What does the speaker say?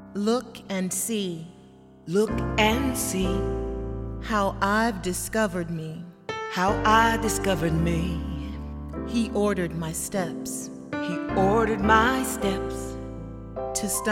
Look and see Look and see how I've discovered me. how I discovered me. He ordered my steps He ordered my steps to stop